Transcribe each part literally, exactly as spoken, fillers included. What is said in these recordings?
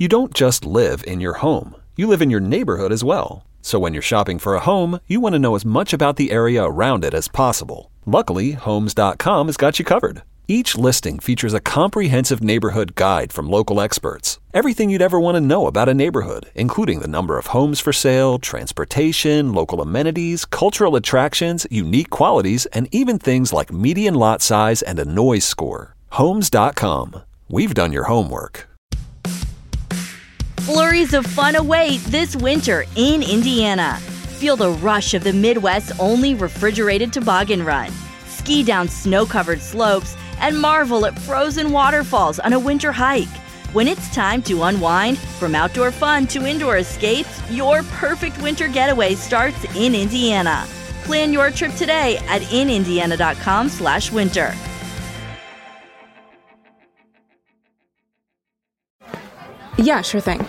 You don't just live in your home. You live in your neighborhood as well. So when you're shopping for a home, you want to know as much about the area around it as possible. Luckily, Homes dot com has got you covered. Each listing features a comprehensive neighborhood guide from local experts. Everything you'd ever want to know about a neighborhood, including the number of homes for sale, transportation, local amenities, cultural attractions, unique qualities, and even things like median lot size and a noise score. Homes dot com. We've done your homework. Flurries of fun await this winter in Indiana. Feel the rush of the Midwest's only refrigerated toboggan run. Ski down snow-covered slopes and marvel at frozen waterfalls on a winter hike. When it's time to unwind, from outdoor fun to indoor escapes, your perfect winter getaway starts in Indiana. Plan your trip today at in indiana dot com slash winter. Yeah, sure thing.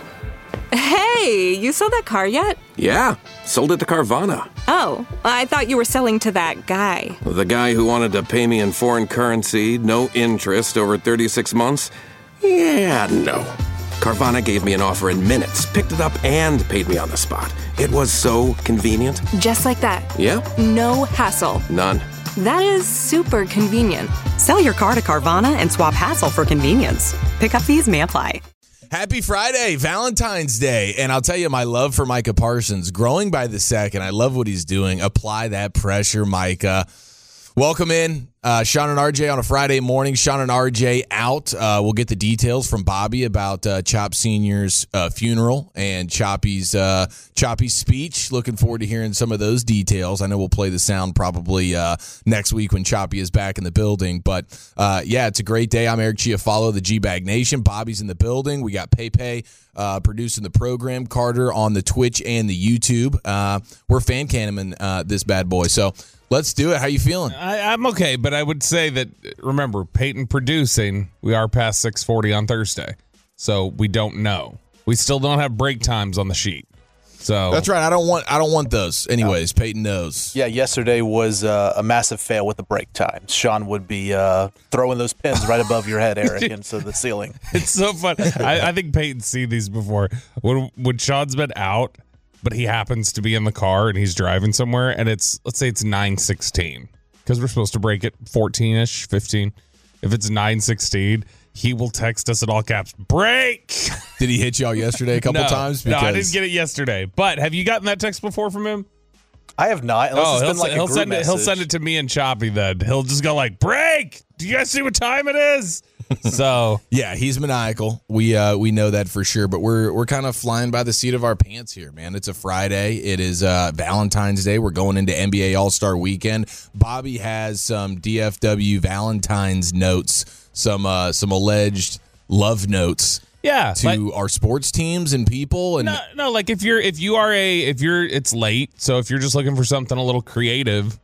Hey, you sold that car yet? Yeah, sold it to Carvana. Oh, I thought you were selling to that guy. The guy who wanted to pay me in foreign currency, no interest, over thirty-six months? Yeah, no. Carvana gave me an offer in minutes, picked it up, and paid me on the spot. It was so convenient. Just like that. Yeah? No hassle. None. That is super convenient. Sell your car to Carvana and swap hassle for convenience. Pickup fees may apply. Happy Friday, Valentine's Day. And I'll tell you, my love for Micah Parsons, growing by the second. I love what he's doing. Apply that pressure, Micah. Welcome in, uh, Sean and R J on a Friday morning. Sean and R J out. Uh, we'll get the details from Bobby about uh, Chop Senior's uh, funeral and Choppy's uh, Choppy's speech. Looking forward to hearing some of those details. I know we'll play the sound probably uh, next week when Choppy is back in the building. But, uh, yeah, it's a great day. I'm Eric Chiafalo, the G-Bag Nation. Bobby's in the building. We got Pepe uh, producing the program, Carter on the Twitch and the YouTube. Uh, we're fan cannon uh, this bad boy. So, let's do it. How you feeling? I, I'm okay, but I would say that, remember, Peyton producing, we are past six forty on Thursday, so we don't know. We still don't have break times on the sheet. So that's right. I don't want I don't want those. Anyways, no. Peyton knows. Yeah, yesterday was uh, a massive fail with the break times. Sean would be uh, throwing those pins right above your head, Eric, into the ceiling. It's so fun. I, I think Peyton's seen these before. When, when Sean's been out, but he happens to be in the car and he's driving somewhere, and it's, let's say it's nine sixteen, because we're supposed to break at fourteen-ish, fifteen. If it's nine sixteen, he will text us in all caps, break! Did he hit y'all yesterday a couple no, times? Because... No, I didn't get it yesterday. But have you gotten that text before from him? I have not. Unless oh, it's he'll, been like he'll a group send it. He'll send it to me and Choppy. Then he'll just go like, "Break! Do you guys see what time it is?" So yeah, he's maniacal. We uh, we know that for sure. But we're we're kind of flying by the seat of our pants here, man. It's a Friday. It is uh, Valentine's Day. We're going into N B A All-Star Weekend. Bobby has some D F W Valentine's notes, some uh, some alleged love notes. Yeah, to like, our sports teams and people, and no, no, like if you're if you are a if you're it's late, so if you're just looking for something a little creative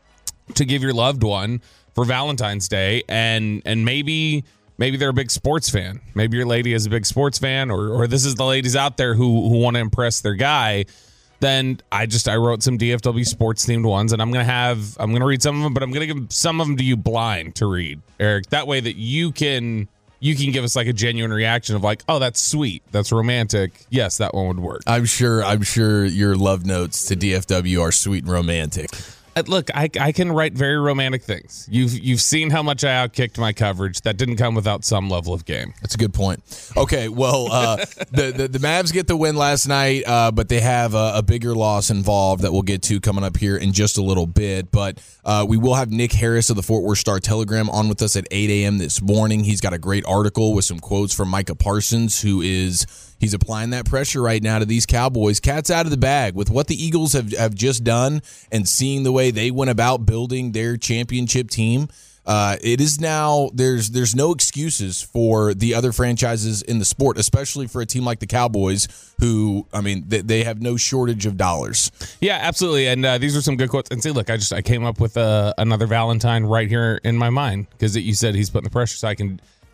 to give your loved one for Valentine's Day, and and maybe maybe they're a big sports fan, maybe your lady is a big sports fan, or or this is the ladies out there who who want to impress their guy, then I just I wrote some D F W sports themed ones, and I'm gonna have I'm gonna read some of them, but I'm gonna give some of them to you blind to read, Eric. That way that you can. You can give us like a genuine reaction of like, oh, that's sweet. That's romantic. Yes, that one would work. I'm sure I'm sure your love notes to D F W are sweet and romantic. Uh, look, I, I can write very romantic things. You've you've seen how much I outkicked my coverage. That didn't come without some level of game. That's a good point. Okay, well, uh, the, the the Mavs get the win last night, uh, but they have a, a bigger loss involved that we'll get to coming up here in just a little bit. But uh, we will have Nick Harris of the Fort Worth Star-Telegram on with us at eight a.m. this morning. He's got a great article with some quotes from Micah Parsons, who is... He's applying that pressure right now to these Cowboys. Cat's out of the bag with what the Eagles have, have just done and seeing the way they went about building their championship team. Uh, it is now there's there's no excuses for the other franchises in the sport, especially for a team like the Cowboys, who I mean they, they have no shortage of dollars. Yeah, absolutely. And uh, these are some good quotes. And see, look, I just I came up with uh, another Valentine right here in my mind because you said he's putting the pressure, so I can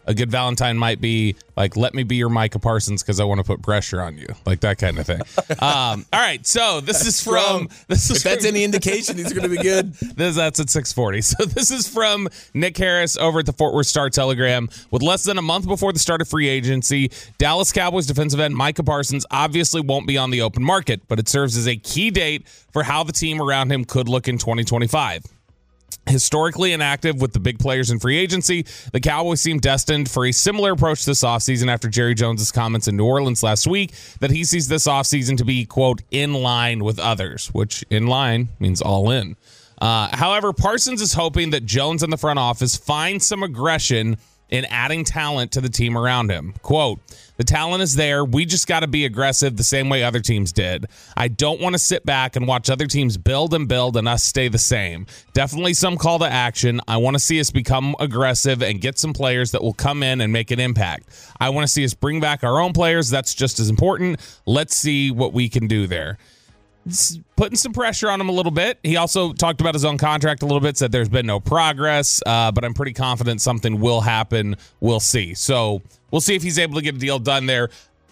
A good Valentine might be like, let me be your Micah Parsons because I want to put pressure on you, like that kind of thing. Um, all right, so this is from this is if that's from, any indication, he's going to be good. This, that's at six forty. So this is from Nick Harris over at the Fort Worth Star Telegram. With less than a month before the start of free agency, Dallas Cowboys defensive end Micah Parsons obviously won't be on the open market, but it serves as a key date for how the team around him could look in twenty twenty-five. Historically inactive with the big players in free agency, the Cowboys seem destined for a similar approach this offseason after Jerry Jones' comments in New Orleans last week that he sees this offseason to be, quote, in line with others, which in line means all in. Uh, however, Parsons is hoping that Jones and the front office find some aggression in adding talent to the team around him. Quote, the talent is there. We just got to be aggressive the same way other teams did. I don't want to sit back and watch other teams build and build and us stay the same. Definitely some call to action. I want to see us become aggressive and get some players that will come in and make an impact. I want to see us bring back our own players. That's just as important. Let's see what we can do there. It's putting some pressure on him a little bit. He also talked about his own contract a little bit, said there's been no progress, uh, but I'm pretty confident something will happen. We'll see. So we'll see if he's able to get a deal done there.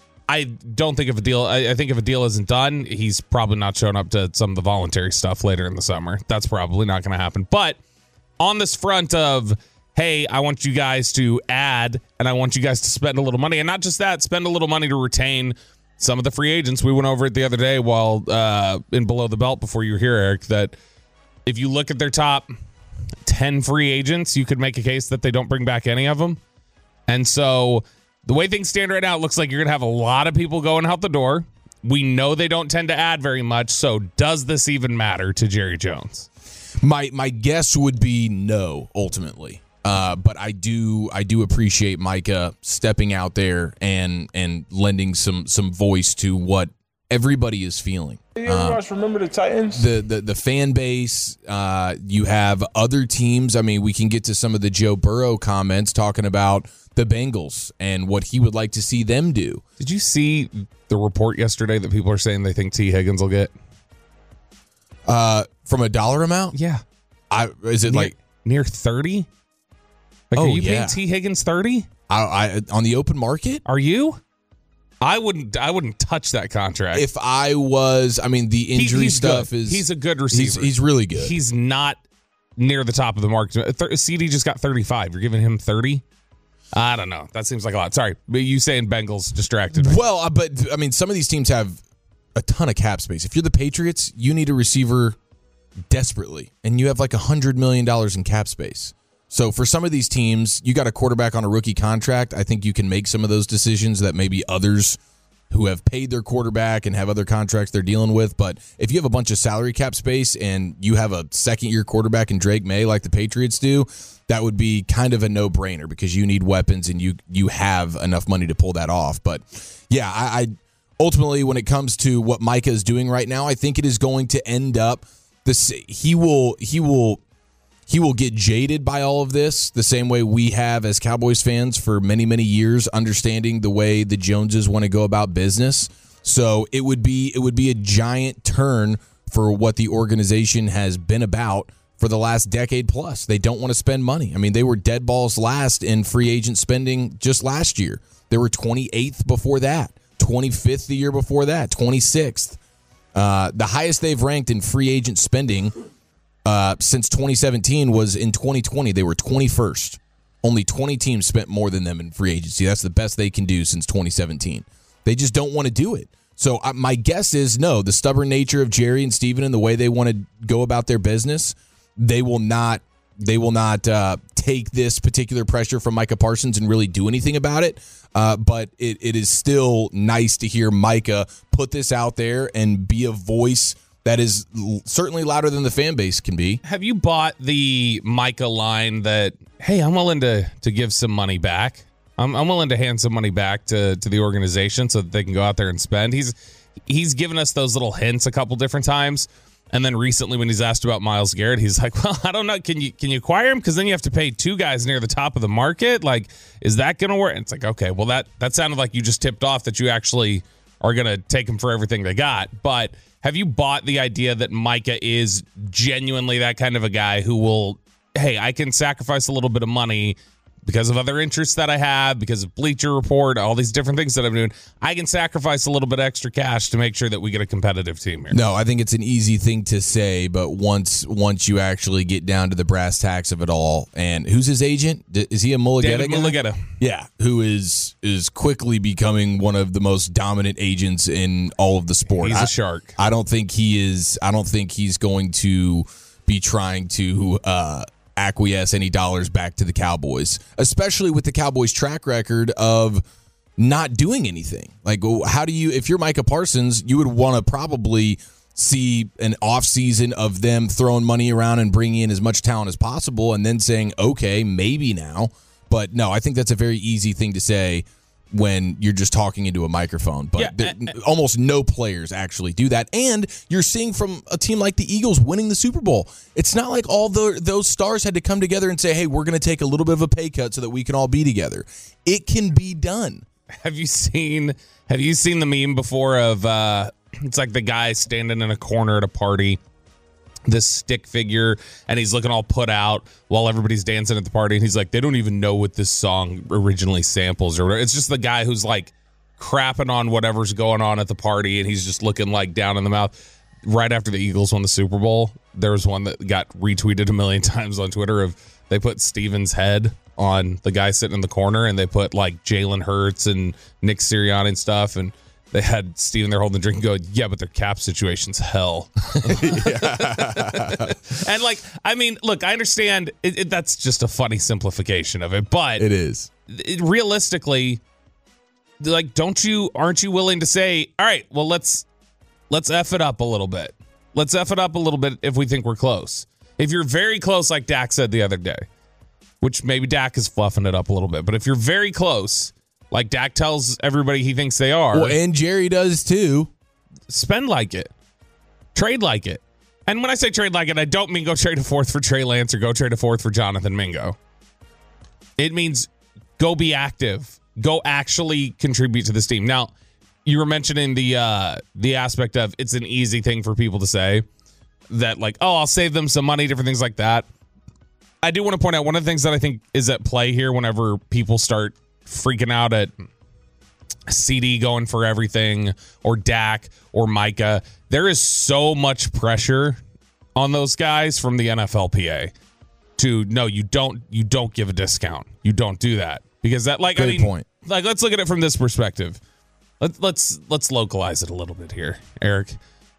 I don't think if a deal, I, I think if a deal isn't done, he's probably not showing up to some of the voluntary stuff later in the summer. That's probably not going to happen. But on this front of, hey, I want you guys to add, and I want you guys to spend a little money, and not just that, spend a little money to retain some of the free agents. We went over it the other day while uh, in Below the Belt before you were here, Eric, that if you look at their top ten free agents, you could make a case that they don't bring back any of them. And so the way things stand right now, it looks like you're going to have a lot of people going out the door. We know they don't tend to add very much. So does this even matter to Jerry Jones? My my guess would be no, ultimately. Uh, but I do I do appreciate Micah stepping out there and and lending some some voice to what everybody is feeling. You ever watch Remember the Titans? The the the fan base. Uh, you have other teams. I mean, we can get to some of the Joe Burrow comments talking about the Bengals and what he would like to see them do. Did you see the report yesterday that people are saying they think T. Higgins will get? Uh, from a dollar amount? Yeah. I is it near, like near thirty? Like, oh, are you yeah. paying T. Higgins thirty? I, I on the open market? Are you? I wouldn't. I wouldn't touch that contract. If I was, I mean, the injury he, stuff good. is. He's a good receiver. He's, he's really good. He's not near the top of the market. C D just got thirty-five. You're giving him thirty? I don't know. That seems like a lot. Sorry, but you saying Bengals distracted me. Well, uh, but I mean, some of these teams have a ton of cap space. If you're the Patriots, you need a receiver desperately, and you have like a hundred million dollars in cap space. So for some of these teams, you got a quarterback on a rookie contract. I think you can make some of those decisions that maybe others who have paid their quarterback and have other contracts they're dealing with. But if you have a bunch of salary cap space and you have a second-year quarterback in Drake May like the Patriots do, that would be kind of a no-brainer because you need weapons and you you have enough money to pull that off. But, yeah, I, I ultimately, when it comes to what Micah is doing right now, I think it is going to end up this. He will he will – He will get jaded by all of this the same way we have as Cowboys fans for many, many years, understanding the way the Joneses want to go about business. So it would be it would be a giant turn for what the organization has been about for the last decade plus. They don't want to spend money. I mean, they were dead balls last in free agent spending just last year. They were twenty-eighth before that, twenty-fifth the year before that, twenty-sixth. Uh, the highest they've ranked in free agent spending Uh, since twenty seventeen was in twenty twenty. They were twenty-first. Only twenty teams spent more than them in free agency. That's the best they can do since twenty seventeen. They just don't want to do it. So uh, my guess is no, the stubborn nature of Jerry and Steven and the way they want to go about their business, they will not they will not uh, take this particular pressure from Micah Parsons and really do anything about it. Uh, but it, it is still nice to hear Micah put this out there and be a voice that is certainly louder than the fan base can be. Have you bought the Micah line that, hey, I'm willing to to give some money back? I'm, I'm willing to hand some money back to, to the organization so that they can go out there and spend. He's he's given us those little hints a couple different times. And then recently when he's asked about Myles Garrett, he's like, well, I don't know. Can you can you acquire him? Because then you have to pay two guys near the top of the market. Like, is that going to work? And it's like, okay, well, that, that sounded like you just tipped off that you actually are going to take him for everything they got. But have you bought the idea that Micah is genuinely that kind of a guy who will, hey, I can sacrifice a little bit of money because of other interests that I have, because of Bleacher Report, all these different things that I'm doing, I can sacrifice a little bit extra cash to make sure that we get a competitive team here. No, I think it's an easy thing to say, but once once you actually get down to the brass tacks of it all, and who's his agent? Is he a Mulugeta David guy? Mulugeta. Yeah, who is is quickly becoming one of the most dominant agents in all of the sport. He's I, a shark. I don't think he is. I don't think he's going to be trying to uh, acquiesce any dollars back to the Cowboys, especially with the Cowboys' track record of not doing anything. Like, how do you, if you're Micah Parsons, you would want to probably see an offseason of them throwing money around and bringing in as much talent as possible and then saying, okay, maybe now. But no, I think that's a very easy thing to say when you're just talking into a microphone. But Yeah, there- uh, uh, almost no players actually do that. And you're seeing from a team like the Eagles winning the Super Bowl. It's not like all the, those stars had to come together and say, hey, we're going to take a little bit of a pay cut so that we can all be together. It can be done. Have you seen have you seen the meme before of uh it's like the guy standing in a corner at a party, this stick figure, and he's looking all put out while everybody's dancing at the party, and he's like, they don't even know what this song originally samples or whatever. It's just the guy who's like crapping on whatever's going on at the party, and he's just looking like down in the mouth. Right after the Eagles won the Super Bowl, there was one that got retweeted a million times on Twitter of they put Steven's head on the guy sitting in the corner, and they put like Jalen Hurts and Nick Sirianni and stuff, and they had Steven there holding the drink and go, yeah, but their cap situation's hell. And like, I mean, look, I understand it, it, that's just a funny simplification of it, but It is. it, realistically, like, don't you, aren't you willing to say, all right, well, let's, let's F it up a little bit. Let's F it up a little bit if we think we're close. If you're very close, like Dak said the other day, which maybe Dak is fluffing it up a little bit, but if you're very close, like Dak tells everybody he thinks they are, Well, and Jerry does too. spend like it. Trade like it. And when I say trade like it, I don't mean go trade a fourth for Trey Lance or go trade a fourth for Jonathan Mingo. It means go be active. Go actually contribute to this team. Now, you were mentioning the uh, the aspect of it's an easy thing for people to say that, like, oh, I'll save them some money, different things like that. I do want to point out one of the things that I think is at play here whenever people start freaking out at C D going for everything or Dak or Micah. There is so much pressure on those guys from the N F L P A to no, you don't you don't give a discount. You don't do that because that like Good I mean point. like let's look at it from this perspective. Let's let's let's localize it a little bit here, Eric.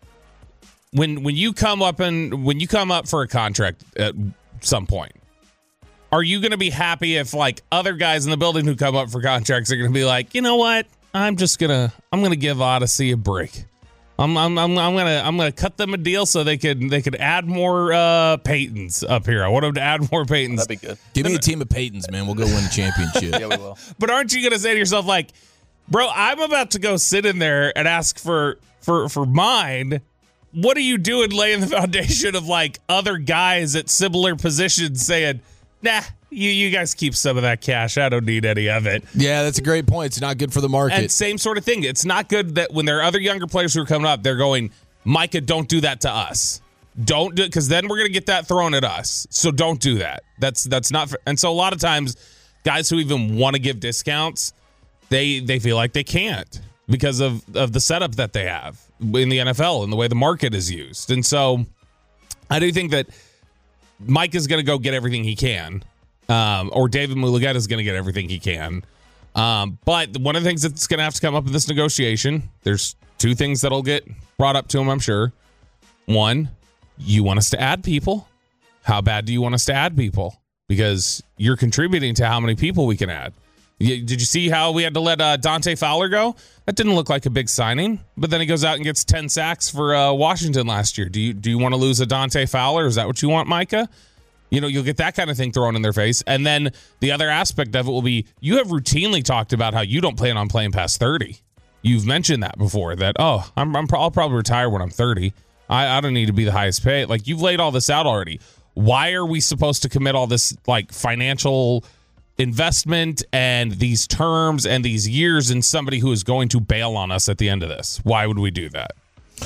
When when you come up and when you come up for a contract at some point, are you going to be happy if like other guys in the building who come up for contracts are going to be like, you know what? I'm just gonna I'm gonna give Odyssey a break. I'm I'm I'm, I'm gonna I'm gonna cut them a deal so they could they could add more uh, Peytons up here. I want them to add more Peytons. That'd be good. Give me a team of Peytons, man. We'll go win a championship. Yeah, we will. But aren't you gonna say to yourself like, bro, I'm about to go sit in there and ask for for for mine. What are you doing laying the foundation of like other guys at similar positions saying, nah, you, you guys keep some of that cash. I don't need any of it. Yeah, that's a great point. It's not good for the market. And same sort of thing. It's not good that when there are other younger players who are coming up, they're going, Micah, don't do that to us. Don't do it because then we're going to get that thrown at us. So don't do that. That's that's not. For, and so a lot of times, guys who even want to give discounts, they they feel like they can't because of, of the setup that they have in the N F L and the way the market is used. And so I do think that Mike is going to go get everything he can, um, or David Mulugeta is going to get everything he can. Um, but one of the things that's going to have to come up in this negotiation, there's two things that'll get brought up to him, I'm sure. One, you want us to add people. How bad do you want us to add people? Because you're contributing to how many people we can add. You, did you see how we had to let uh, Dante Fowler go? That didn't look like a big signing, but then he goes out and gets ten sacks for uh, Washington last year. Do you do you want to lose a Dante Fowler? Is that what you want, Micah? You know, you'll get that kind of thing thrown in their face. And then the other aspect of it will be you have routinely talked about how you don't plan on playing past thirty. You've mentioned that before, that, oh, I'm, I'm I'll probably retire when I'm thirty. I, I don't need to be the highest paid. Like, you've laid all this out already. Why are we supposed to commit all this, like, financial investment and these terms and these years in somebody who is going to bail on us at the end of this? Why would we do that?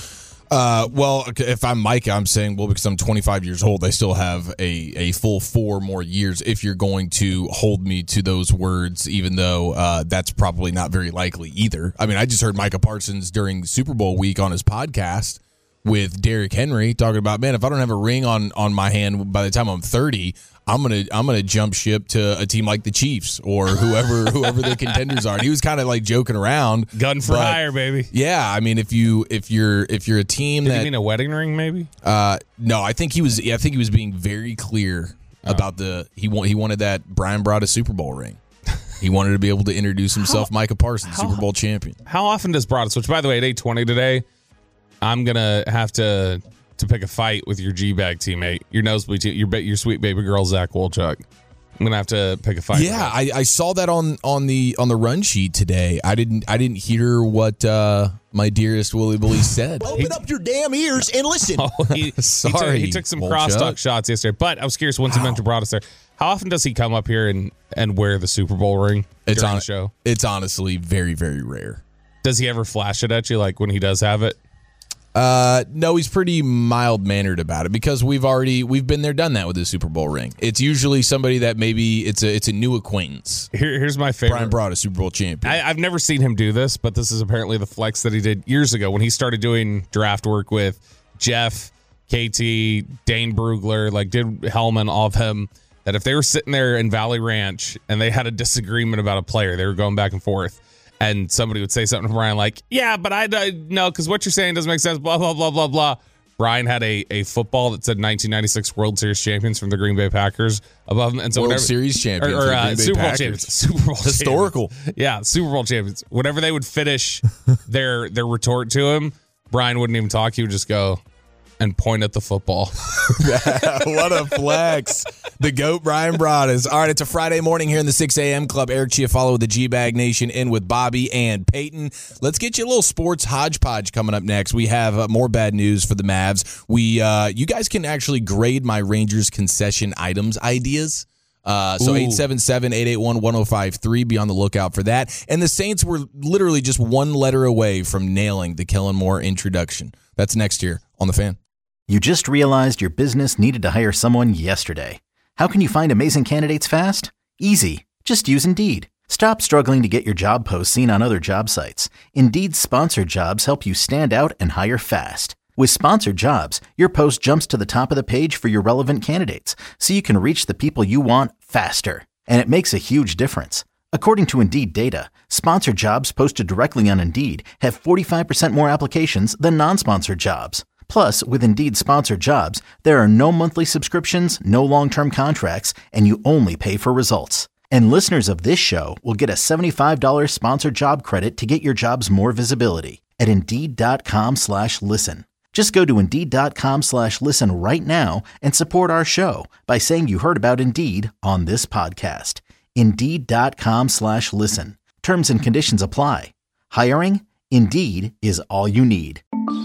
Uh, well, if I'm Micah, I'm saying, well, because I'm twenty-five years old, I still have a, a full four more years if you're going to hold me to those words, even though uh, that's probably not very likely either. I mean, I just heard Micah Parsons during Super Bowl week on his podcast with Derrick Henry talking about, man, if I don't have a ring on, on my hand by the time I'm thirty, I'm gonna I'm gonna jump ship to a team like the Chiefs or whoever whoever the contenders are. And he was kind of like joking around, gun for but, hire, baby. Yeah, I mean, if you if you're if you're a team Did that you mean a wedding ring, maybe? Uh, no, I think he was. I think he was being very clear oh. about the he wa- he wanted that Brian brought a Super Bowl ring. He wanted to be able to introduce himself, how, Micah Parsons, how, Super Bowl champion. How often does Broadus? Which, by the way, at eight twenty today, I'm gonna have to. to pick a fight with your G-Bag teammate, your nosebleed team, your your sweet baby girl, Zach Wolchuk. I'm gonna have to pick a fight. Yeah, I, I saw that on, on the on the run sheet today. I didn't I didn't hear what uh, my dearest Willie Billy said. Open he, up your damn ears and listen. Oh, he, Sorry, he took, he took some crosstalk shots yesterday. But I was curious, once wow. he mentioned Broadus there, how often does he come up here and, and wear the Super Bowl ring it's during on, the show? It's honestly very, very rare. Does he ever flash it at you, like when he does have it? Uh, no, he's pretty mild-mannered about it because we've already we've been there, done that with the Super Bowl ring. It's usually somebody that maybe it's a it's a new acquaintance. Here, here's my favorite. Brian Broad, a Super Bowl champion. I, I've never seen him do this, but this is apparently the flex that he did years ago when he started doing draft work with Jeff, K T, Dane Brugler, like did Hellman, all of him. That if they were sitting there in Valley Ranch and they had a disagreement about a player, they were going back and forth. And somebody would say something to Brian like, yeah, but I, I no, because what you're saying doesn't make sense, blah, blah, blah, blah, blah. Brian had a, a football that said nineteen ninety-six World Series champions from the Green Bay Packers above him. And so World whenever, Series champions. Or, or uh, Super Bowl Packers. champions. Super Bowl Historical. Champions. Yeah, Super Bowl champions. Whenever they would finish their their retort to him, Brian wouldn't even talk. He would just go and point at the football. What a flex. The GOAT, Brian Broaddus. All right, it's a Friday morning here in the six a.m. Club. Eric Chiafalo with the G-Bag Nation in with Bobby and Peyton. Let's get you a little sports hodgepodge coming up next. We have uh, more bad news for the Mavs. We, uh, you guys can actually grade my Rangers concession items ideas. Uh, so eight seven seven, eight eight one, one oh five three. Be on the lookout for that. And the Saints were literally just one letter away from nailing the Kellen Moore introduction. That's next year on The Fan. You just realized your business needed to hire someone yesterday. How can you find amazing candidates fast? Easy. Just use Indeed. Stop struggling to get your job posts seen on other job sites. Indeed's sponsored jobs help you stand out and hire fast. With sponsored jobs, your post jumps to the top of the page for your relevant candidates, so you can reach the people you want faster. And it makes a huge difference. According to Indeed data, sponsored jobs posted directly on Indeed have forty-five percent more applications than non-sponsored jobs. Plus, with Indeed sponsored jobs, there are no monthly subscriptions, no long-term contracts, and you only pay for results. And listeners of this show will get a seventy-five dollars sponsored job credit to get your jobs more visibility at Indeed.com slash listen. Just go to Indeed.com slash listen right now and support our show by saying you heard about Indeed on this podcast. Indeed.com slash listen. Terms and conditions apply. Hiring? Indeed is all you need.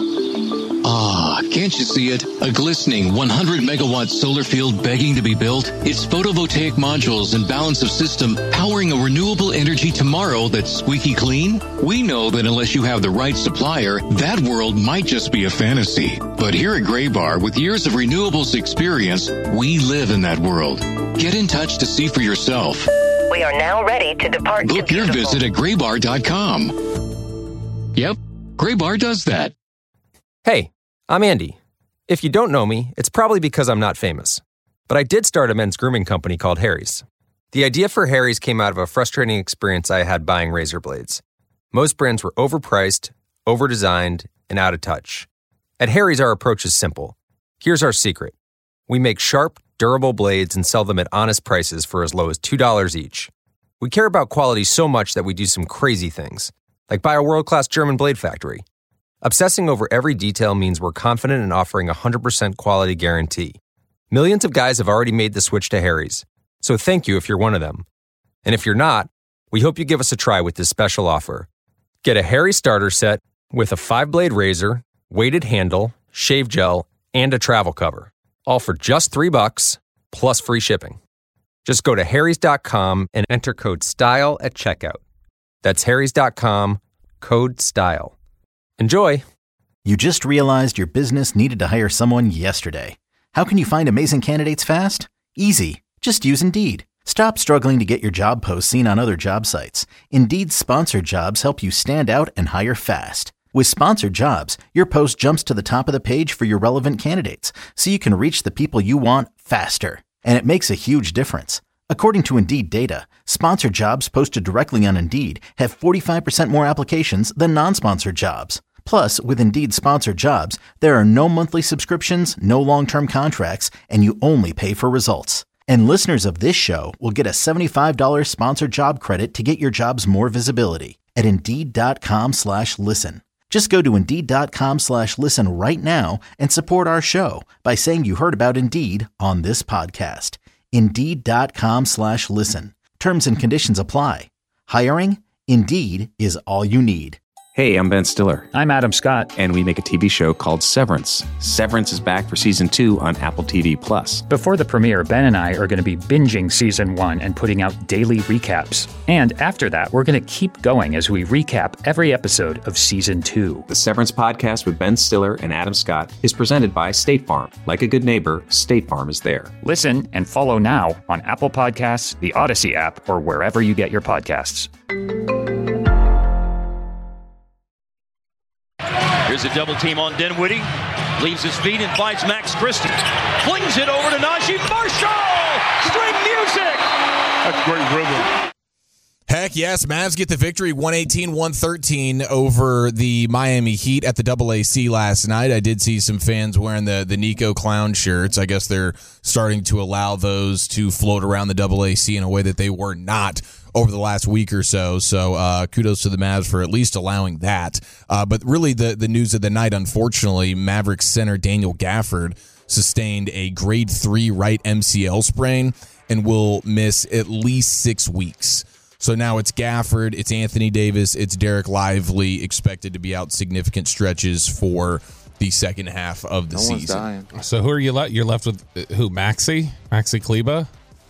Ah, can't you see it? A glistening one hundred megawatt solar field begging to be built? It's photovoltaic modules and balance of system powering a renewable energy tomorrow that's squeaky clean? We know that unless you have the right supplier, that world might just be a fantasy. But here at Graybar, with years of renewables experience, we live in that world. Get in touch to see for yourself. We are now ready to depart. Book to your visit at graybar dot com. Yep, Graybar does that. Hey, I'm Andy. If you don't know me, it's probably because I'm not famous. But I did start a men's grooming company called Harry's. The idea for Harry's came out of a frustrating experience I had buying razor blades. Most brands were overpriced, overdesigned, and out of touch. At Harry's, our approach is simple. Here's our secret. We make sharp, durable blades and sell them at honest prices for as low as two dollars each. We care about quality so much that we do some crazy things, like buy a world-class German blade factory. Obsessing over every detail means we're confident in offering a one hundred percent quality guarantee. Millions of guys have already made the switch to Harry's, so thank you if you're one of them. And if you're not, we hope you give us a try with this special offer. Get a Harry's starter set with a five-blade razor, weighted handle, shave gel, and a travel cover, all for just three bucks plus free shipping. Just go to harrys dot com and enter code STYLE at checkout. That's harrys dot com, code STYLE. Enjoy! You just realized your business needed to hire someone yesterday. How can you find amazing candidates fast? Easy. Just use Indeed. Stop struggling to get your job posts seen on other job sites. Indeed's sponsored jobs help you stand out and hire fast. With sponsored jobs, your post jumps to the top of the page for your relevant candidates, so you can reach the people you want faster. And it makes a huge difference. According to Indeed data, sponsored jobs posted directly on Indeed have forty-five percent more applications than non-sponsored jobs. Plus, with Indeed sponsored jobs, there are no monthly subscriptions, no long-term contracts, and you only pay for results. And listeners of this show will get a seventy-five dollars sponsored job credit to get your jobs more visibility at Indeed.com slash listen. Just go to Indeed.com slash listen right now and support our show by saying you heard about Indeed on this podcast. Indeed.com slash listen. Terms and conditions apply. Hiring? Indeed is all you need. Hey, I'm Ben Stiller. I'm Adam Scott. And we make a T V show called Severance. Severance is back for season two on Apple T V Plus. Before the premiere, Ben and I are going to be binging season one and putting out daily recaps. And after that, we're going to keep going as we recap every episode of season two. The Severance podcast with Ben Stiller and Adam Scott is presented by State Farm. Like a good neighbor, State Farm is there. Listen and follow now on Apple Podcasts, the Odyssey app, or wherever you get your podcasts. Here's a double team on Dinwiddie. Leaves his feet and finds Max Christie. Flings it over to Najee Marshall! String music! That's great rhythm. Heck yes, Mavs get the victory one eighteen one thirteen over the Miami Heat at the double A C last night. I did see some fans wearing the, the Nico Clown shirts. I guess they're starting to allow those to float around the double A C in a way that they were not over the last week or so. So uh, kudos to the Mavs for at least allowing that. Uh, but really the, the news of the night, unfortunately, Mavericks center Daniel Gafford sustained a grade three right M C L sprain and will miss at least six weeks. So now it's Gafford, it's Anthony Davis, it's Derek Lively expected to be out significant stretches for the second half of the no season. One's dying. So who are you left? You're left with uh, who? Maxi? Maxi Kleba?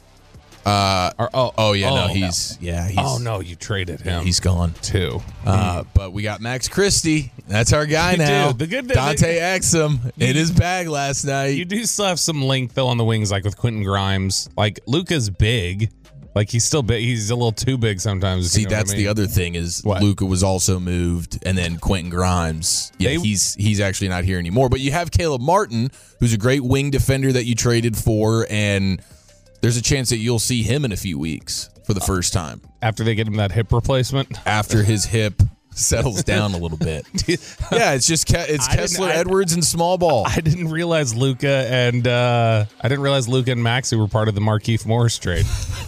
Uh, or, oh, oh yeah, oh, no, he's no. yeah, he's oh no, you traded him. Yeah, he's gone too. Uh, but we got Max Christie. That's our guy You now. do. The good Dante Exum in his bag last night. You do still have some length though on the wings, like with Quentin Grimes. Like Luka's big. Like he's still big. He's a little too big sometimes. See, you know that's what I mean? the other thing is What? Luka was also moved, and then Quentin Grimes. Yeah, They- he's he's actually not here anymore. But you have Caleb Martin, who's a great wing defender that you traded for, and there's a chance that you'll see him in a few weeks for the first time After they get him that hip replacement. after his hip settles down a little bit. Yeah, it's just Ke- it's I didn't- Kessler I- Edwards and small ball. I didn't realize Luka and uh, I didn't realize Luka and Maxi were part of the Markieff Morris trade.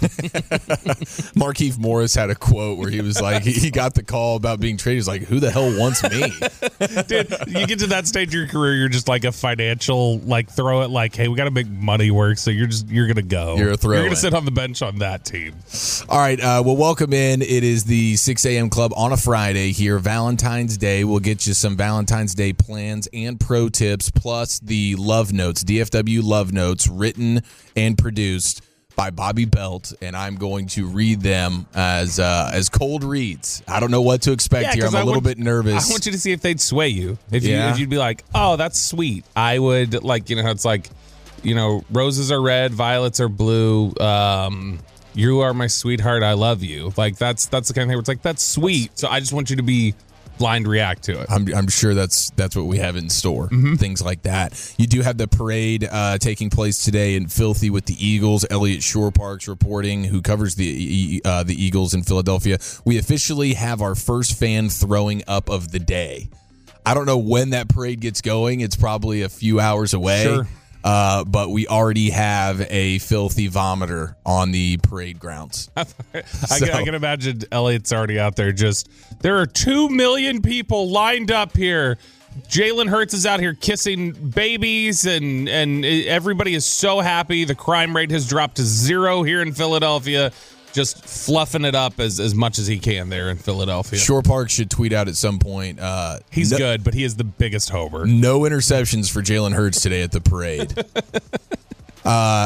Markieff Morris had a quote where he was like, he got the call about being traded. He's like, who the hell wants me? Dude, you get to that stage of your career, you're just like a financial, like throw it like, hey, we got to make money work. So you're just, you're going to go. You're a throw You're going in. to sit on the bench on that team. All right, uh, well, welcome in. It is the six a.m. Club on a Friday here, Valentine's Day. We'll get you some Valentine's Day plans and pro tips, plus the love notes, D F W love notes, written and produced by Bobby Belt, and I'm going to read them as uh, as cold reads. I don't know what to expect Yeah, here. 'cause I'm a I little want- bit nervous. I want you to see if they'd sway you. If you Yeah. if you'd be like, oh, that's sweet. I would like, you know, how it's like, you know, roses are red, violets are blue. Um, you are my sweetheart. I love you. Like that's that's the kind of thing where it's like that's sweet. So I just want you to be blind react to it. I'm, I'm sure that's that's what we have in store. Mm-hmm. Things like that. You do have the parade uh, taking place today in Filthy with the Eagles. Elliot Shore Parks reporting, who covers the uh, the Eagles in Philadelphia. We officially have our first fan throwing up of the day. I don't know when that parade gets going. It's probably a few hours away. Sure. Uh, but we already have a filthy vomiter on the parade grounds. I, can, I can imagine Elliot's already out there. Just there are two million people lined up here. Jalen Hurts is out here kissing babies, and and everybody is so happy. The crime rate has dropped to zero here in Philadelphia. Just fluffing it up as, as much as he can there in Philadelphia. Shore Park should tweet out at some point. Uh, He's no, good, but he is the biggest homer. No interceptions for Jalen Hurts today at the parade. uh,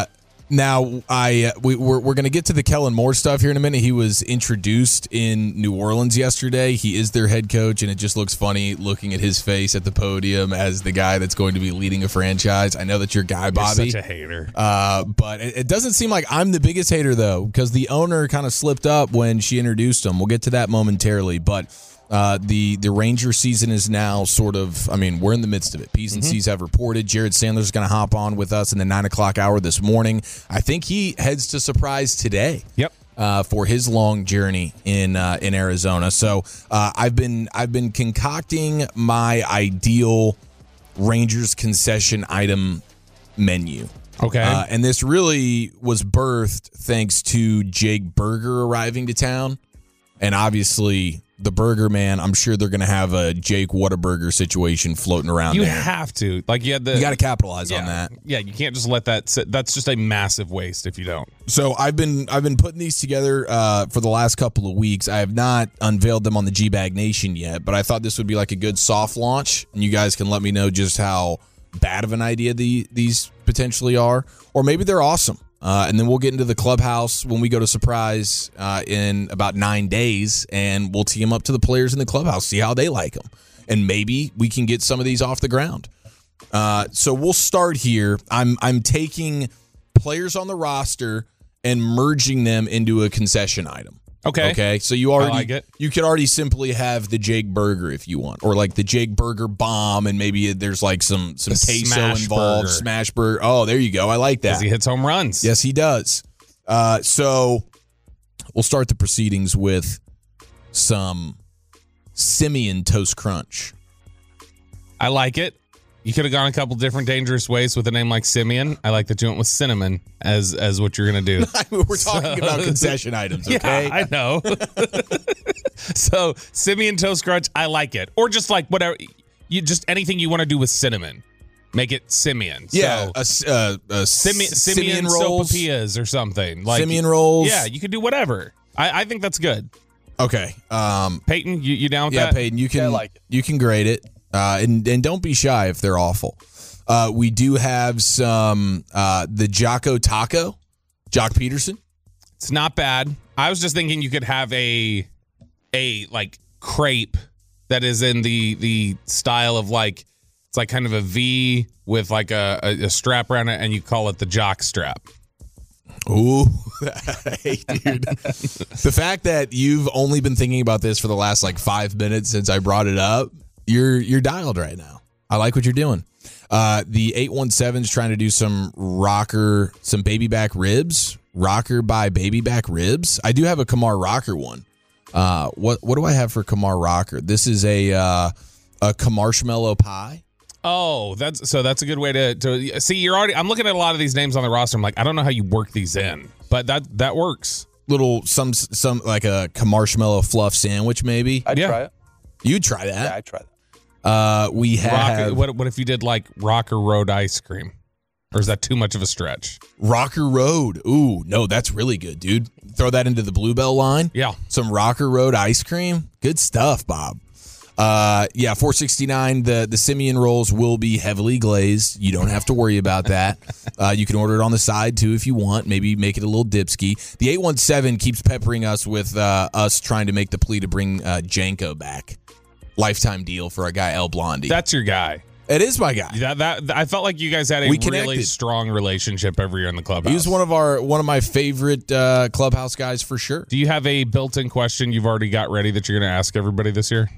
Now, I uh, we, we're, we're going to get to the Kellen Moore stuff here in a minute. He was introduced in New Orleans yesterday. He is their head coach, and it just looks funny looking at his face at the podium as the guy that's going to be leading a franchise. I know that's your guy, Bobby. You're such a hater. Uh, but it, it doesn't seem like I'm the biggest hater, though, because the owner kind of slipped up when she introduced him. We'll get to that momentarily, but Uh, the the Ranger season is now sort of, I mean, we're in the midst of it. P's and Mm-hmm. C's have reported. Jared Sandler's going to hop on with us in the nine o'clock hour this morning. I think he heads to Surprise today. Yep. Uh, for his long journey in uh, in Arizona. So uh, I've been I've been concocting my ideal Rangers concession item menu. Okay. Uh, and this really was birthed thanks to Jake Berger arriving to town. And obviously, the Burger Man, I'm sure they're going to have a Jake Whataburger situation floating around You there. have to. Like, you had the. You got to capitalize yeah, on that. Yeah, you can't just let that sit. That's just a massive waste if you don't. So I've been I've been putting these together uh, for the last couple of weeks. I have not unveiled them on the G-Bag Nation yet, but I thought this would be like a good soft launch, and you guys can let me know just how bad of an idea the, these potentially are, or maybe they're awesome. Uh, and then we'll get into the clubhouse when we go to Surprise uh, in about nine days, and we'll tee them up to the players in the clubhouse, see how they like them. And maybe we can get some of these off the ground. Uh, so we'll start here. I'm I'm taking players on the roster and merging them into a concession item. Okay. Okay. So you already I like it. you could already simply have the Jake Burger if you want, or like the Jake Burger bomb, and maybe there's like some some The queso smash involved, burger. smash burger. Oh, there you go. I like that. Because he hits home runs. Yes, he does. Uh, so we'll start the proceedings with some Simeon Toast Crunch. I like it. You could have gone a couple different dangerous ways with a name like Simeon. I like that you went with cinnamon as as what you're going to do. We're talking about concession items, okay? Yeah, I know. So Simeon Toast Crunch, I like it. Or just like whatever, you just anything you want to do with cinnamon. Make it Simeon. Yeah, So, a, uh, a Simeon, Simeon Simeon rolls. sopapillas or something. Like, Simeon rolls. Yeah, you could do whatever. I, I think that's good. Okay. Um, Peyton, you, you down with yeah, that? Peyton, you can I like it. you can grade it, uh, and and don't be shy if they're awful. Uh, we do have some uh, the Jocko Taco, Jock Peterson. It's not bad. I was just thinking you could have a a like crepe that is in the the style of like it's like kind of a V with like a, a, a strap around it, and you call it the jock strap. Ooh, hey, dude. The fact that you've only been thinking about this for the last like five minutes since I brought it up, you're you're dialed right now. I like what you're doing. Uh, the eight one seven is trying to do some rocker, some baby back ribs. Rocker by baby back ribs. I do have a Kamar Rocker one. Uh, what what do I have for Kamar Rocker? This is a uh, a Kamarshmallow pie. Oh, that's so that's a good way to to see. You're already. I'm looking at a lot of these names on the roster. I'm like, I don't know how you work these in, but that that works. Little some some like a Kamarshmallow fluff sandwich, maybe. I'd Yeah. try it. You'd try that. Yeah, I'd try that. Uh, we have Rocker, what what if you did like Rocker Road ice cream, or is that too much of a stretch? Rocker Road. Ooh, no, that's really good, dude. Throw that into the Bluebell line. Yeah. Some Rocker Road ice cream. Good stuff, Bob. Uh, yeah, four sixty-nine. The the Simeon rolls will be heavily glazed. You don't have to worry about that. Uh, you can order it on the side too if you want. Maybe make it a little dipsky. The eight one seven keeps peppering us with uh, us trying to make the plea to bring uh, Janko back. Lifetime deal for a guy El Blondie. That's your guy. It is my guy. That, that I felt like you guys had a We really connected. strong relationship every year in the clubhouse. He was one of our one of my favorite uh, clubhouse guys for sure. Do you have a built-in question you've already got ready that you're going to ask everybody this year?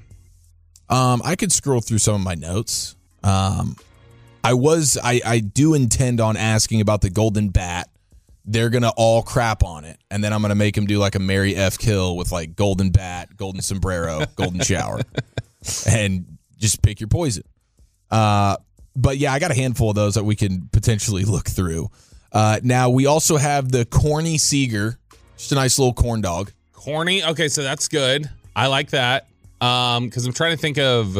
Um, I could scroll through some of my notes. Um, I was I I do intend on asking about the Golden Bat. They're gonna all crap on it, and then I'm gonna make him do like a Mary F. Kill with like Golden Bat, Golden Sombrero, Golden Shower, and just pick your poison. Uh, but yeah, I got a handful of those that we can potentially look through. Uh, now we also have the Corny Seager, just a nice little corn dog. Corny? Okay, so that's good. I like that. Um, because I'm trying to think of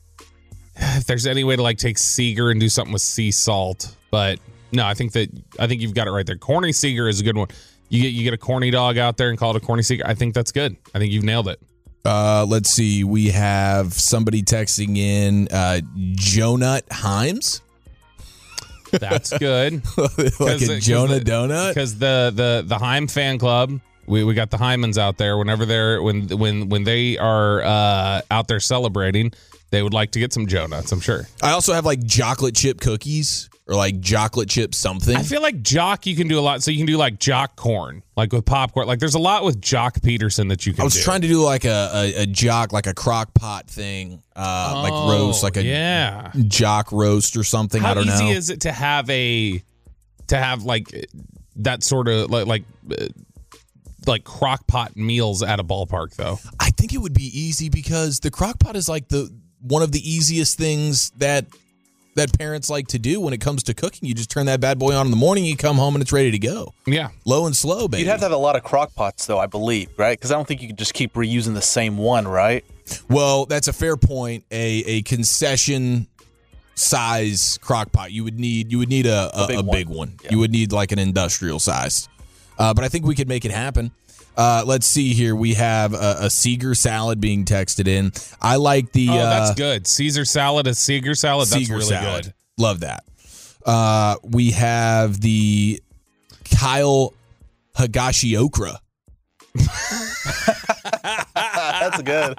if there's any way to like take Seager and do something with sea salt. But no, I think that I think you've got it right there. Corny Seager is a good one. You get you get a corny dog out there and call it a corny Seager. I think that's good. I think you've nailed it. Uh, let's see. We have somebody texting in uh, Jonut Himes. That's good. Like a Jonah donut? Because the, the, the Heim fan club, we, we got the Hymans out there. Whenever they're when when when they are uh, out there celebrating, they would like to get some Jonuts, I'm sure. I also have like chocolate chip cookies or like chocolate chip something. I feel like Jock you can do a lot. So you can do like Jock corn, like with popcorn. Like there's a lot with Jock Peterson that you can do. I was do. trying to do like a, a, a Jock, like a crock pot thing, uh, Oh, like roast, like a yeah. Jock roast or something. How I don't easy know. is it to have a to have like that sort of like like uh, like crock pot meals at a ballpark though? I think it would be easy because the crock pot is like the one of the easiest things that that parents like to do when it comes to cooking. You just turn that bad boy on in the morning, you come home and it's ready to go. Yeah. Low and slow, baby. You'd have to have a lot of crock pots, though, I believe, right? Because I don't think you could just keep reusing the same one, right? Well, that's a fair point. A a concession size crock pot. You would need you would need a, a, a big a one. Big one. Yeah. You would need like an industrial size. Uh, but I think we could make it happen. Uh, let's see here. We have a, a Seeger salad being texted in. I like the. Oh, uh, that's good. Caesar salad, a Seeger salad. That's Seeger really salad. good. Love that. Uh, we have the Kyle Higashioka. That's good.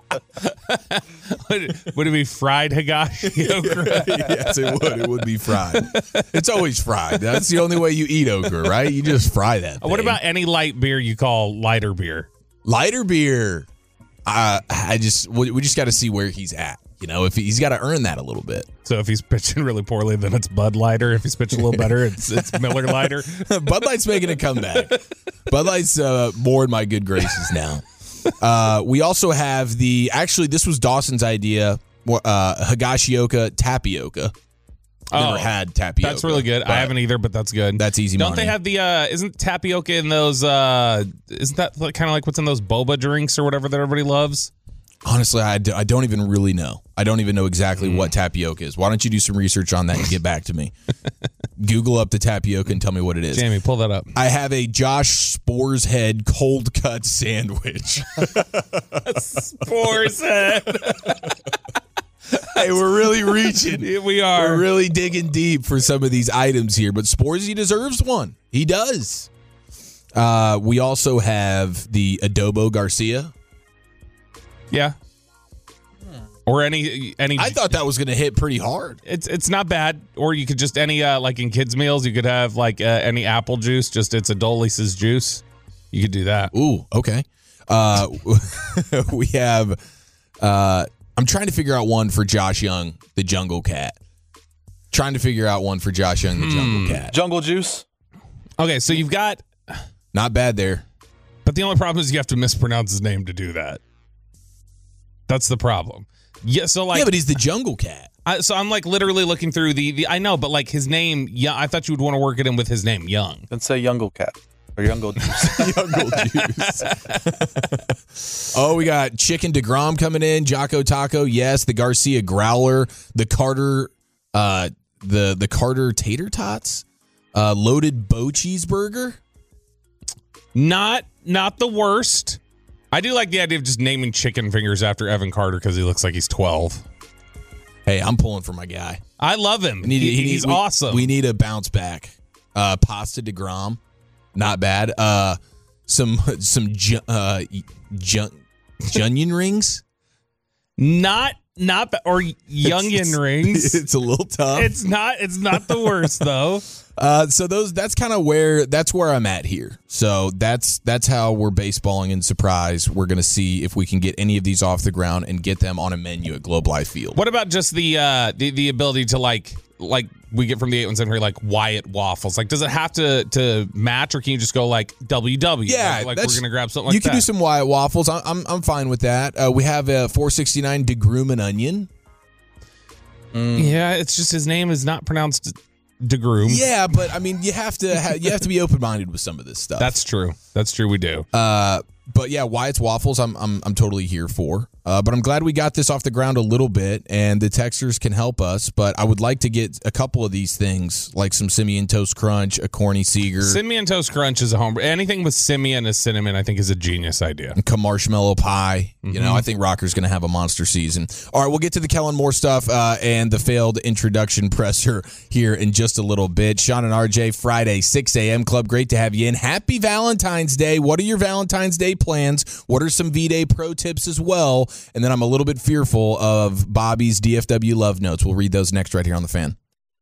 would, would it be fried higashi okra? Yes, it would. It would be fried. It's always fried. That's the only way you eat okra, right? You just fry that thing. What about any light beer you call lighter beer? Lighter beer. Uh, I just we, we just got to see where he's at. You know, if he, he's got to earn that a little bit. So if he's pitching really poorly, then it's Bud Lighter. If he's pitching a little better, it's it's Miller Lighter. Bud Light's making a comeback. Bud Light's uh, more in my good graces now. Uh, we also have the, actually, this was Dawson's idea, uh, Higashioka tapioca. Never Oh, had tapioca. That's really good. I haven't either, but that's good. That's easy Don't money. they have the, uh, isn't tapioca in those, uh, isn't that like, kind of like what's in those boba drinks or whatever that everybody loves? Honestly, I, do, I don't even really know. I don't even know exactly mm. what tapioca is. Why don't you do some research on that and get back to me? Google up the tapioca and tell me what it is. Jamie, pull that up. I have a Josh Spore's Head cold cut sandwich. Spore's Head. Hey, we're really reaching. We are. We're really digging deep for some of these items here. But Sporzy deserves one. He does. Uh, we also have the Adobo Garcia. Yeah. Or any any. I thought that was going to hit pretty hard. It's it's not bad. Or you could just any uh, like in kids meals, you could have like uh, any apple juice. Just it's Adolis's juice. You could do that. Ooh, okay. Uh, we have. Uh, I'm trying to figure out one for Josh Young, the Jungle Cat. Trying to figure out one for Josh Young, the Hmm. Jungle Cat. Jungle juice. Okay, so you've got. Not bad there. But the only problem is you have to mispronounce his name to do that. That's the problem. Yeah, so like yeah, but he's the Jungle Cat. I, so I'm like literally looking through the, the I know, but like his name, yeah, I thought you would want to work it in with his name, Young. Then say Youngle Cat or Youngle Juice. Youngle Juice. Oh, we got Chicken DeGrom coming in, Jocko Taco, yes, the Garcia Growler, the Carter, uh, the the Carter Tater Tots, uh, loaded Bo Cheeseburger. Not not the worst. I do like the idea of just naming chicken fingers after Evan Carter because he looks like he's twelve. Hey, I'm pulling for my guy. I love him. Need, he, he, he's we, awesome. We need a bounce back. Uh, Pasta DeGrom, not bad. Uh, some some ju- uh, ju- Junion rings, not not ba- or Youngin it's, rings. It's a little tough. It's not. It's not the worst though. Uh, so those that's kind of where that's where I'm at here. So that's that's how we're baseballing in surprise. We're gonna see if we can get any of these off the ground and get them on a menu at Globe Life Field. What about just the uh, the the ability to like like we get from the eight one seven here like Wyatt waffles? Like, does it have to to match or can you just go like W W? Yeah, like, like we're gonna grab something like you that. can do some Wyatt waffles. I'm I'm, I'm fine with that. Uh, we have a four sixty-nine DeGroom and onion. Mm. Yeah, it's just his name is not pronounced DeGroom. Yeah, but I mean, you have to ha- you have to be open minded with some of this stuff. That's true. That's true. We do. Uh, but yeah, Wyatt's Waffles, I'm I'm I'm totally here for. Uh, but I'm glad we got this off the ground a little bit, and the texters can help us. But I would like to get a couple of these things, like some Simeon Toast Crunch, a Corny Seeger. Simeon Toast Crunch is a home. Anything with Simeon as cinnamon, I think, is a genius idea. And marshmallow pie. Mm-hmm. You know, I think Rocker's going to have a monster season. All right, we'll get to the Kellen Moore stuff uh, and the failed introduction presser here in just a little bit. Sean and R J, Friday, six a.m. Club. Great to have you in. Happy Valentine's Day. What are your Valentine's Day plans? What are some V-Day pro tips as well? And then I'm a little bit fearful of Bobby's D F W love notes. We'll read those next right here on The Fan.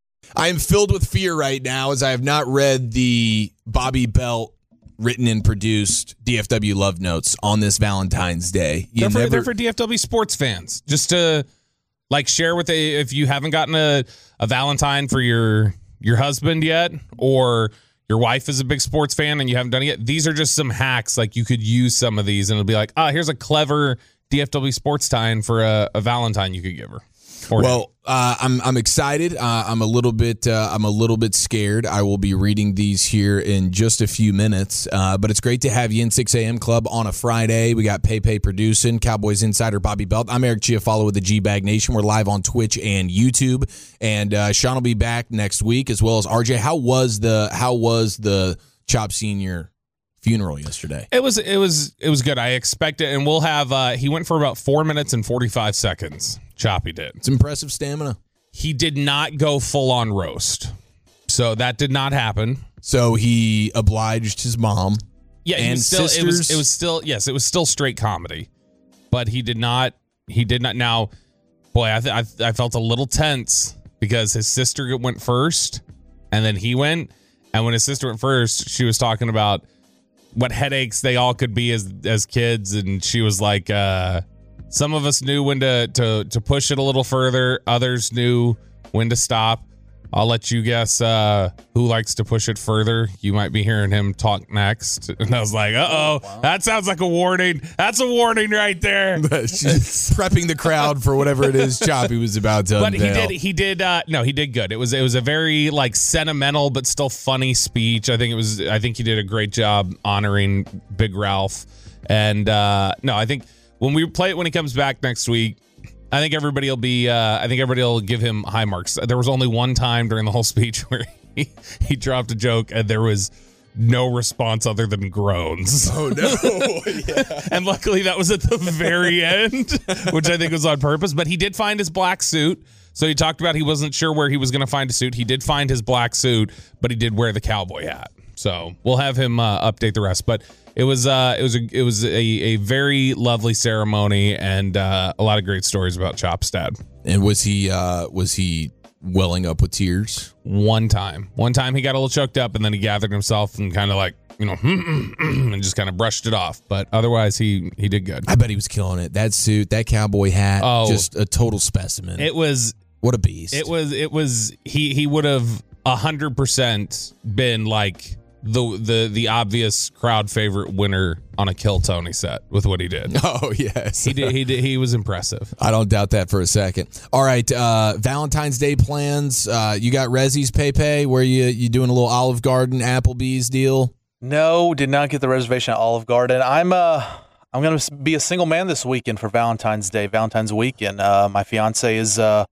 I am filled with fear right now as I have not read the Bobby Belt written and produced D F W love notes on this Valentine's Day. You They're for, never... they're for D F W sports fans. Just to like share with a, if you haven't gotten a, a Valentine for your your husband yet, or your wife is a big sports fan and you haven't done it yet, these are just some hacks. Like you could use some of these and it'll be like, ah, oh, here's a clever D F W sports tie-in for a, a Valentine you could give her. Or well, uh, I'm I'm excited. Uh, I'm a little bit uh, I'm a little bit scared. I will be reading these here in just a few minutes. Uh, but it's great to have you in six a.m. Club on a Friday. We got Pepe producing, Cowboys insider Bobby Belt. I'm Eric Chiafalo with the G-Bag Nation. We're live on Twitch and YouTube, and uh, Sean will be back next week as well as R J. How was the How was the Chop Senior funeral yesterday? It was it was it was good. I expect it, and we'll have. Uh, he went for about four minutes and forty-five seconds. Choppy did. It's impressive stamina. He did not go full on roast, so that did not happen. So he obliged his mom. Yeah, he and was still, sisters. It was, it was still yes, it was still straight comedy, but he did not. He did not. Now, boy, I th- I, I felt a little tense because his sister went first, and then he went. And when his sister went first, she was talking about what headaches they all could be as as kids, and she was like, uh, some of us knew when to, to to push it a little further, others knew when to stop. I'll let you guess uh, who likes to push it further. You might be hearing him talk next. And I was like, uh-oh, wow. That sounds like a warning. That's a warning right there. She's prepping the crowd for whatever it is Choppy was about to But unveil. he did, he did, uh, no, he did good. It was, it was a very like sentimental but still funny speech. I think it was, I think he did a great job honoring Big Ralph. And uh, no, I think when we play it when he comes back next week, I think everybody will be. Uh, I think everybody will give him high marks. There was only one time during the whole speech where he, he dropped a joke and there was no response other than groans. Oh no! Yeah. And luckily that was at the very end, which I think was on purpose. But he did find his black suit. So he talked about he wasn't sure where he was going to find a suit. He did find his black suit, but he did wear the cowboy hat. So we'll have him uh, update the rest. But it was uh, it was a, it was a, a very lovely ceremony and uh, a lot of great stories about Chop's dad. And was he uh, was he welling up with tears? One time, one time he got a little choked up, and then he gathered himself and kind of like you know and just kind of brushed it off. But otherwise, he he did good. I bet he was killing it. That suit, that cowboy hat, oh, just a total specimen. It was what a beast. It was it was he he would have a hundred percent been like the the the obvious crowd favorite winner on a Kill Tony set with what he did. Oh yes, he did. He did. He was impressive. I don't doubt that for a second. All right, uh, Valentine's Day plans. Uh, you got Rezzy's Pepe, where you you doing a little Olive Garden Applebee's deal? No, did not get the reservation at Olive Garden. I'm uh I'm gonna be a single man this weekend for Valentine's Day, Valentine's weekend. Uh, my fiance is uh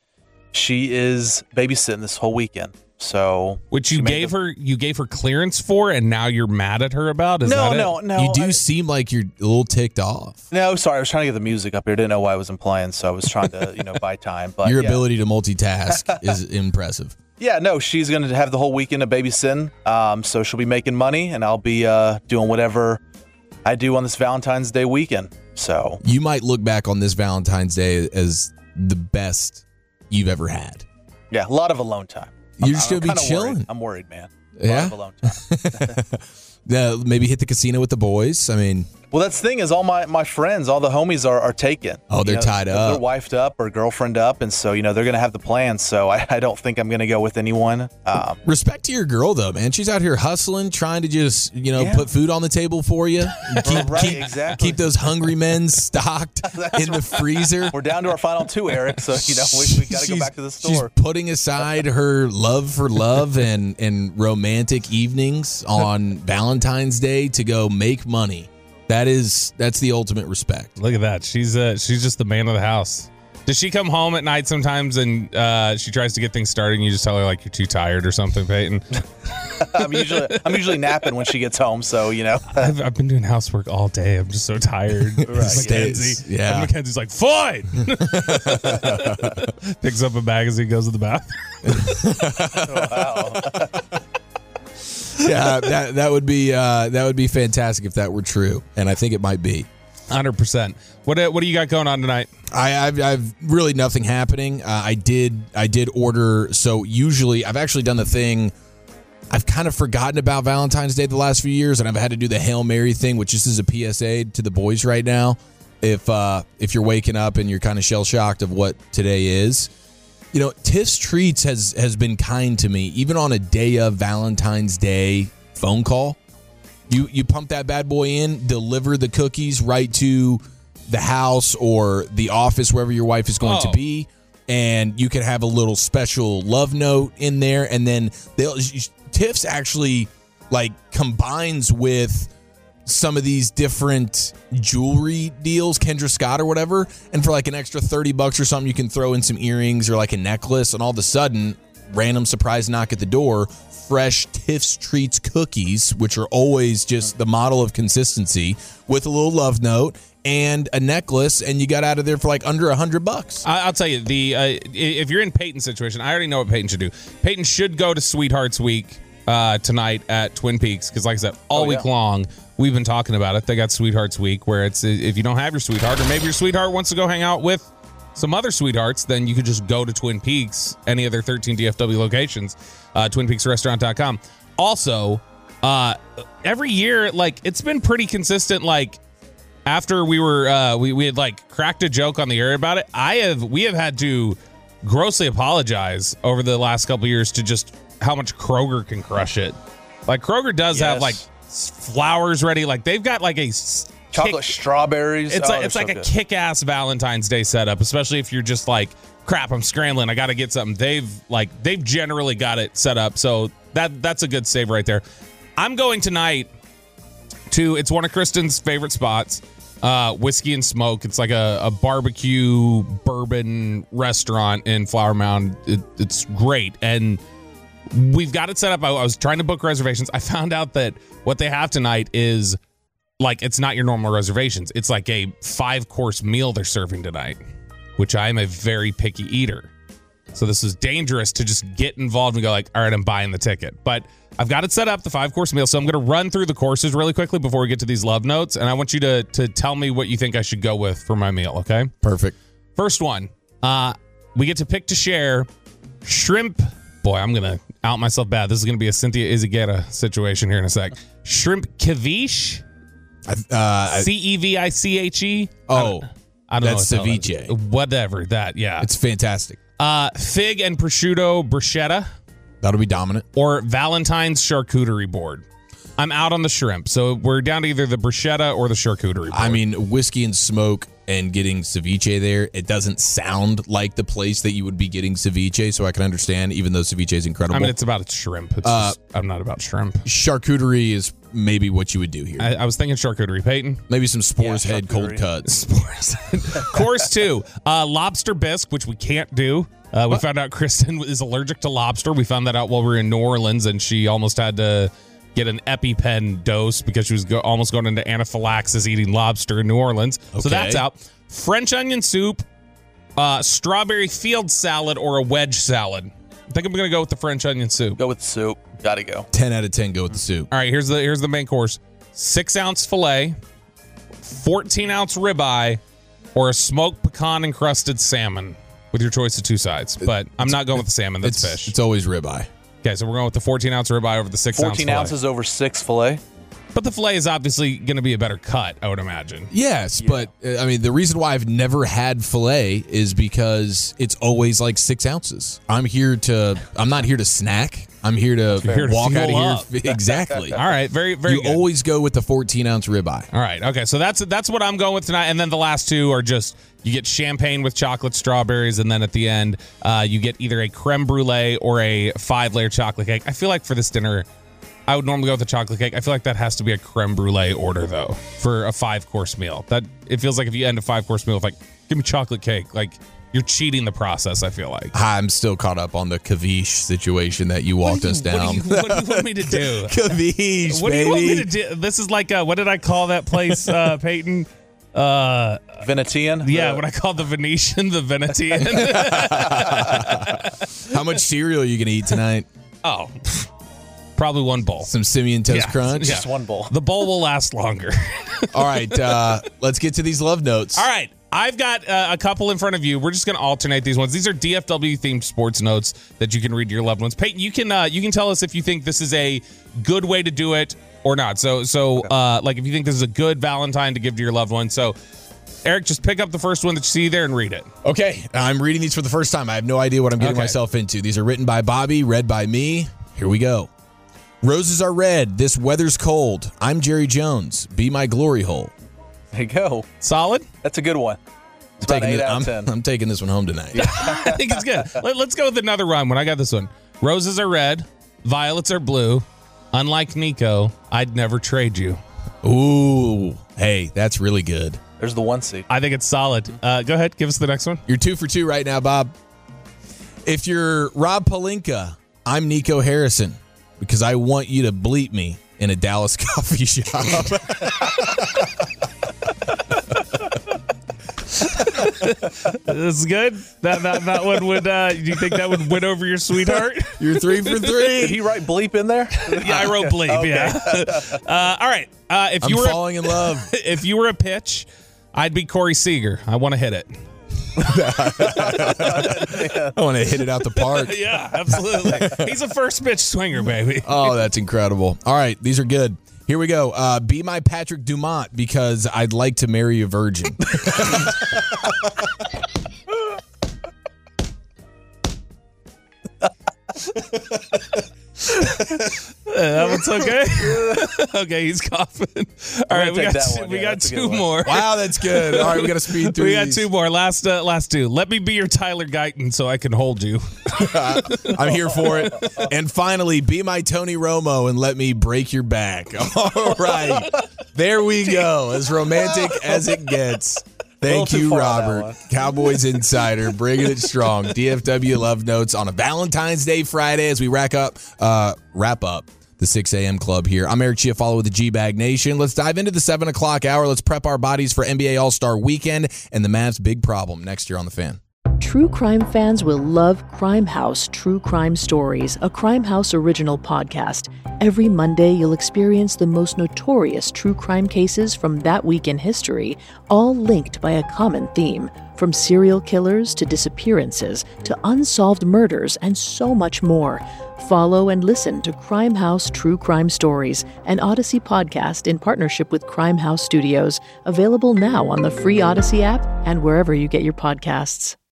she is babysitting this whole weekend. So, which you gave her, you gave her clearance for, and now you're mad at her about? Is no, that no, it? no. You do I, seem like you're a little ticked off. No, sorry, I was trying to get the music up here. Didn't know why I wasn't playing, so I was trying to, you know, buy time. But your yeah. ability to multitask is impressive. Yeah, no, she's going to have the whole weekend of babysitting. Um, so she'll be making money, and I'll be uh, doing whatever I do on this Valentine's Day weekend. So you might look back on this Valentine's Day as the best you've ever had. Yeah, a lot of alone time. You're just going to be chilling. Worried. I'm worried, man. A yeah. lot of alone time. Yeah, maybe hit the casino with the boys. I mean, well, that's the thing is all my, my friends, all the homies are, are taken. Oh, they're you know, tied up. They're wifed up or girlfriend up. And so, you know, they're going to have the plans. So I, I don't think I'm going to go with anyone. Um, Respect to your girl, though, man. She's out here hustling, trying to just, you know, yeah. put food on the table for you. Keep, right, keep, exactly. Keep those hungry men stocked in the freezer. We're down to our final two, Eric. So, you know, we, we got to go back to the store. She's putting aside her love for love and, and romantic evenings on Valentine's Day to go make money That is that's the ultimate respect. Look at that. She's uh she's just the man of the house. Does she come home at night sometimes and uh, she tries to get things started and you just tell her like you're too tired or something, Peyton? I'm usually I'm usually napping when she gets home, so you know. I've, I've been doing housework all day. I'm just so tired. Right. Mackenzie. Yeah. And Mackenzie's like, fine. Picks up a magazine, goes to the bathroom. Wow. Yeah, that that would be uh, that would be fantastic if that were true, and I think it might be. one hundred percent. What what do you got going on tonight? I, I've, I've really nothing happening. Uh, I did I did order. So usually I've actually done the thing. I've kind of forgotten about Valentine's Day the last few years, and I've had to do the Hail Mary thing, which this is a P S A to the boys right now. If uh, if you're waking up and you're kind of shell shocked of what today is, you know, Tiff's Treats has has been kind to me, even on a day of Valentine's Day phone call. You you pump that bad boy in, deliver the cookies right to the house or the office, wherever your wife is going Oh. to be, and you can have a little special love note in there. And then they'll Tiff's actually like combines with some of these different jewelry deals, Kendra Scott or whatever, and for like an extra thirty bucks or something, you can throw in some earrings or like a necklace, and all of a sudden, random surprise knock at the door. Fresh Tiff's Treats cookies, which are always just the model of consistency, with a little love note and a necklace, and you got out of there for like under a hundred bucks. I, I'll tell you, the uh, if you're in Peyton's situation, I already know what Peyton should do. Peyton should go to Sweethearts Week uh, tonight at Twin Peaks, because like I said, all Oh, week yeah. long, we've been talking about it. They got Sweethearts Week, where it's if you don't have your sweetheart, or maybe your sweetheart wants to go hang out with some other sweethearts, then you could just go to Twin Peaks, any of their thirteen D F W locations, uh, twin peaks restaurant dot com. Also, uh, every year, like, it's been pretty consistent. Like, after we were, uh, we, we had, like, cracked a joke on the air about it, I have, we have had to grossly apologize over the last couple of years to just how much Kroger can crush it. Like, Kroger does have, Yes. like, s- flowers ready. Like, they've got, like, a s- Chocolate kick- strawberries. It's Oh, like they're it's like so a good. kick-ass Valentine's Day setup, especially if you're just like, crap, I'm scrambling, I got to get something. They've like they've generally got it set up, so that that's a good save right there. I'm going tonight to it's one of Kristen's favorite spots, uh, Whiskey and Smoke. It's like a, a barbecue bourbon restaurant in Flower Mound. It, it's great, and we've got it set up. I, I was trying to book reservations. I found out that what they have tonight is like, it's not your normal reservations. It's like a five course meal they're serving tonight, which I'm a very picky eater. So this is dangerous to just get involved and go like, all right, I'm buying the ticket. But I've got it set up, the five course meal. So I'm going to run through the courses really quickly before we get to these love notes. And I want you to, to tell me what you think I should go with for my meal. Okay. Perfect. First one, uh, we get to pick to share shrimp. Boy, I'm going to out myself bad. This is going to be a Cynthia Izageta situation here in a sec. Shrimp ceviche. Uh, C E V I C H E. Oh, I don't, I don't that's know. what the hell that ceviche. is. Whatever that, yeah. It's fantastic. Uh, fig and prosciutto bruschetta. That'll be dominant. Or Valentine's charcuterie board. I'm out on the shrimp, so we're down to either the bruschetta or the charcuterie board. I mean, Whiskey and Smoke and getting ceviche there, it doesn't sound like the place that you would be getting ceviche, so I can understand, even though ceviche is incredible. I mean, it's about shrimp. It's Uh, just, I'm not about shrimp. Charcuterie is maybe what you would do here. I, I was thinking charcuterie, Peyton. Maybe some Spores Yeah, Head cold charcuterie. cuts. Spores. Course two, uh, lobster bisque, which we can't do. Uh, we found out Kristen is allergic to lobster. We found that out while we were in New Orleans, and she almost had to get an EpiPen dose because she was go- almost going into anaphylaxis eating lobster in New Orleans. So Okay. that's out. French onion soup, uh, strawberry field salad, or a wedge salad. I think I'm going to go with the French onion soup. Go with the soup. Gotta go. ten out of ten go with the soup. All right, here's the here's the main course: six ounce filet, fourteen ounce ribeye, or a smoked pecan encrusted salmon with your choice of two sides. But I'm not going with the salmon. That's It's, fish. it's always ribeye. Okay, so we're going with the fourteen ounce ribeye over the six ounce fourteen filet. ounces over six filet. But the filet is obviously going to be a better cut, I would imagine. Yes, but uh, I mean, the reason why I've never had filet is because it's always like six ounces. I'm here to, I'm not here to snack. I'm here to You're here to walk out fuel of up. here. Exactly. All right, very very You good. always go with the fourteen ounce ribeye. All right, okay, so that's that's what I'm going with tonight. And then the last two are just you get champagne with chocolate strawberries, and then at the end uh, you get either a creme brulee or a five layer chocolate cake. I feel like for this dinner, I would normally go with a chocolate cake. I feel like that has to be a creme brulee order, though, for a five-course meal. That it feels like if you end a five-course meal with, like, give me chocolate cake, like, you're cheating the process, I feel like. I'm still caught up on the Kavish situation that you walked you, us down. What do, you, what do you want me to do? Kavish, What baby. do you want me to do? This is like, uh, what did I call that place, uh, Peyton? Uh, Venetian? Yeah, the- what I called the Venetian, the Venetian. How much cereal are you going to eat tonight? Oh, probably one bowl. Some Simeon Toast Yeah, Crunch? Just one bowl. The bowl will last longer. All right, uh, let's get to these love notes. All right. I've got uh, a couple in front of you. We're just going to alternate these ones. These are D F W-themed sports notes that you can read to your loved ones. Peyton, you can uh, you can tell us if you think this is a good way to do it or not. So, so uh, like if you think this is a good Valentine to give to your loved one. So, Eric, just pick up the first one that you see there and read it. Okay, I'm reading these for the first time. I have no idea what I'm getting Okay. myself into. These are written by Bobby, read by me. Here we go. Roses are red. This weather's cold. I'm Jerry Jones. Be my glory hole. There you go. Solid? That's a good one. It's I'm about taking, eight it- out I'm, of ten. I'm taking this one home tonight. I think it's good. Let, let's go with another rhyme when I got this one. Roses are red. Violets are blue. Unlike Nico, I'd never trade you. Ooh, hey, that's really good. There's the one seed. I think it's solid. Uh, go ahead. Give us the next one. You're two for two right now, Bob. If you're Rob Pelinka, I'm Nico Harrison because I want you to bleep me in a Dallas coffee shop. That's good. That that that one would. Uh, do you think that would win over your sweetheart? You're three for three. Did he write bleep in there? Yeah, I wrote bleep. Okay. Yeah. Uh, all right. Uh, if I'm you were falling in love. if you were a pitch, I'd be Corey Seager. I want to hit it. I want to hit it out the park. Yeah, absolutely. He's a first pitch swinger, baby. Oh, that's incredible. All right, these are good. Here we go. Uh, be my Patrick Dumont because I'd like to marry a virgin. That one's okay. Okay, he's coughing. All right, we take got that two, one. we Yeah, got that's a two good one. more. Wow, that's good. All right, we got to speed through We got these. two more. Last, uh, last two. Let me be your Tyler Guyton so I can hold you. I'm here for it. And finally, be my Tony Romo and let me break your back. All right. There we go. As romantic as it gets. Thank A little too you, far on that Robert. one. Cowboys Insider, bringing it strong. D F W Love Notes on a Valentine's Day Friday as we rack up, uh, wrap up the six a.m. club here. I'm Eric Chiafalo with the G-Bag Nation. Let's dive into the seven o'clock hour. Let's prep our bodies for N B A All-Star Weekend and the Mavs' big problem next year on The Fan. True crime fans will love Crime House True Crime Stories, a Crime House original podcast. Every Monday, you'll experience the most notorious true crime cases from that week in history, all linked by a common theme. From serial killers to disappearances to unsolved murders and so much more. Follow and listen to Crime House True Crime Stories, an Odyssey podcast in partnership with Crime House Studios, available now on the free Odyssey app and wherever you get your podcasts.